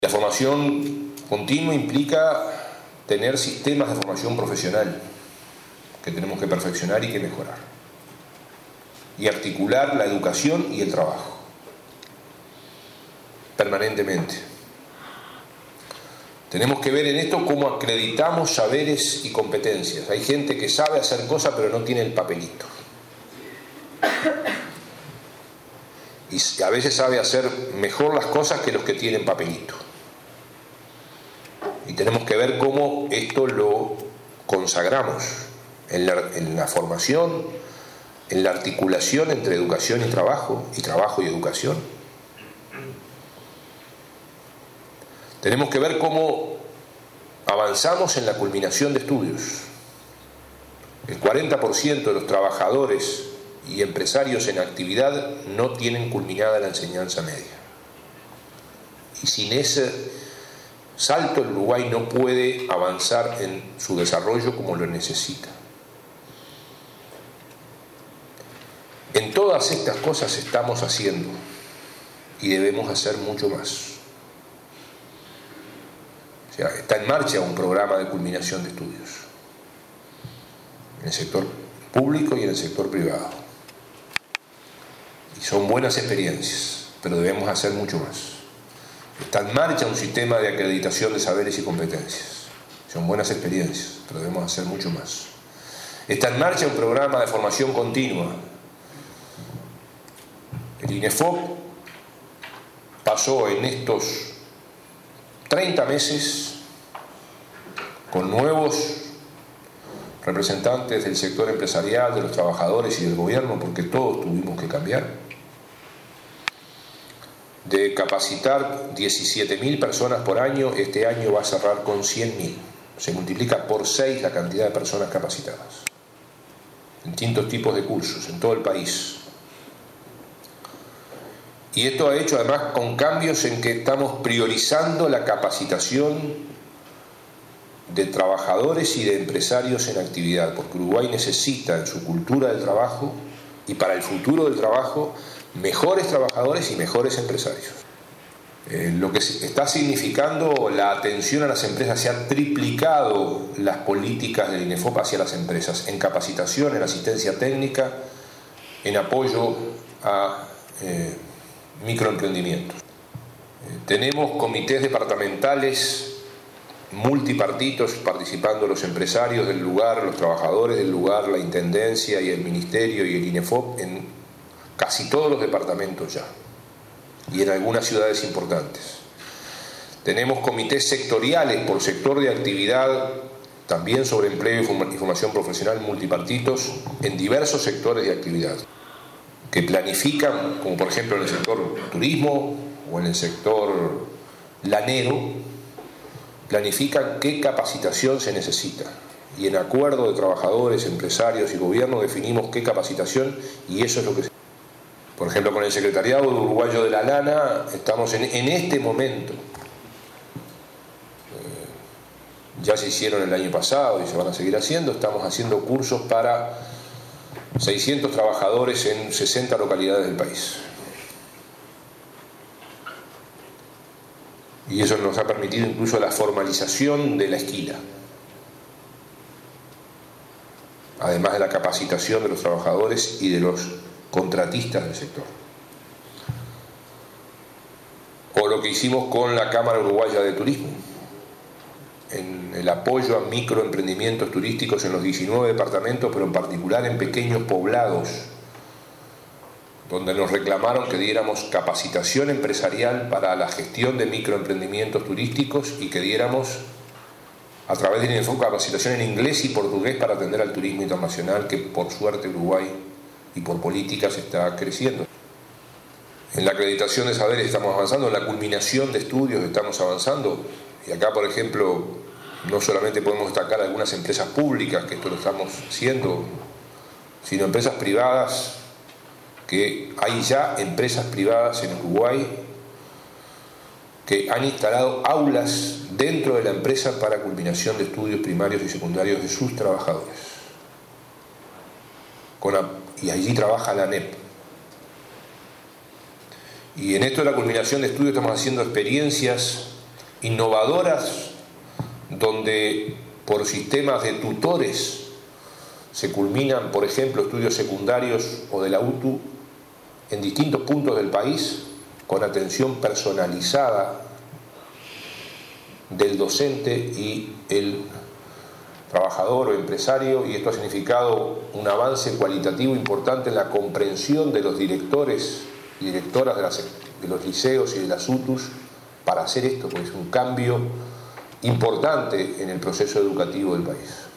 La formación continua implica tener sistemas de formación profesional que tenemos que perfeccionar y que mejorar. Y articular la educación y el trabajo permanentemente. Tenemos que ver en esto cómo acreditamos saberes y competencias. Hay gente que sabe hacer cosas pero no tiene el papelito. Y a veces sabe hacer mejor las cosas que los que tienen papelito. Y tenemos que ver cómo esto lo consagramos en la formación, en la articulación entre educación y trabajo y educación. Tenemos que ver cómo avanzamos en la culminación de estudios. El 40% de los trabajadores y empresarios en actividad no tienen culminada la enseñanza media. Y sin ese salto el Uruguay no puede avanzar en su desarrollo como lo necesita. En todas estas cosas estamos haciendo y debemos hacer mucho más. O sea, está en marcha un programa de culminación de estudios en el sector público y en el sector privado. Y son buenas experiencias, pero debemos hacer mucho más. Está en marcha un sistema de acreditación de saberes y competencias. Son buenas experiencias, pero debemos hacer mucho más. Está en marcha un programa de formación continua. El INEFOP pasó en estos 30 meses con nuevos representantes del sector empresarial, de los trabajadores y del gobierno, porque todos tuvimos que cambiar, de capacitar 17.000 personas por año. Este año va a cerrar con 100.000. Se multiplica por 6 la cantidad de personas capacitadas en distintos tipos de cursos en todo el país. Y esto ha hecho además con cambios en que estamos priorizando la capacitación de trabajadores y de empresarios en actividad, porque Uruguay necesita en su cultura del trabajo y para el futuro del trabajo mejores trabajadores y mejores empresarios. Lo que está significando la atención a las empresas, se han triplicado las políticas del INEFOP hacia las empresas, en capacitación, en asistencia técnica, en apoyo a microemprendimientos. Tenemos comités departamentales multipartitos participando los empresarios del lugar, los trabajadores del lugar, la intendencia y el ministerio y el INEFOP en casi todos los departamentos ya y en algunas ciudades importantes. Tenemos comités sectoriales por sector de actividad, también sobre empleo y formación profesional multipartitos en diversos sectores de actividad, que planifican, como por ejemplo en el sector turismo o en el sector lanero, planifican qué capacitación se necesita. Y en acuerdo de trabajadores, empresarios y gobierno definimos qué capacitación, y eso es lo que se... Por ejemplo, con el Secretariado Uruguayo de la Lana estamos en este momento, ya se hicieron el año pasado y se van a seguir haciendo, estamos haciendo cursos para 600 trabajadores en 60 localidades del país. Y eso nos ha permitido incluso la formalización de la esquila, además de la capacitación de los trabajadores y de los contratistas del sector. O lo que hicimos con la Cámara Uruguaya de Turismo, en el apoyo a microemprendimientos turísticos en los 19 departamentos, pero en particular en pequeños poblados, donde nos reclamaron que diéramos capacitación empresarial para la gestión de microemprendimientos turísticos y que diéramos, a través del INEFOP, capacitación en inglés y portugués para atender al turismo internacional, que por suerte Uruguay y por políticas está creciendo. En la acreditación de saberes estamos avanzando, en la culminación de estudios estamos avanzando. Y acá, por ejemplo, no solamente podemos destacar algunas empresas públicas, que esto lo estamos haciendo, sino empresas privadas, que hay ya empresas privadas en Uruguay que han instalado aulas dentro de la empresa para culminación de estudios primarios y secundarios de sus trabajadores. Y allí trabaja la ANEP. Y en esto de la culminación de estudios estamos haciendo experiencias innovadoras, donde por sistemas de tutores se culminan, por ejemplo, estudios secundarios o de la UTU en distintos puntos del país, con atención personalizada del docente y el trabajador o empresario, y esto ha significado un avance cualitativo importante en la comprensión de los directores y directoras de los liceos y de las UTUs para hacer esto, porque es un cambio importante en el proceso educativo del país.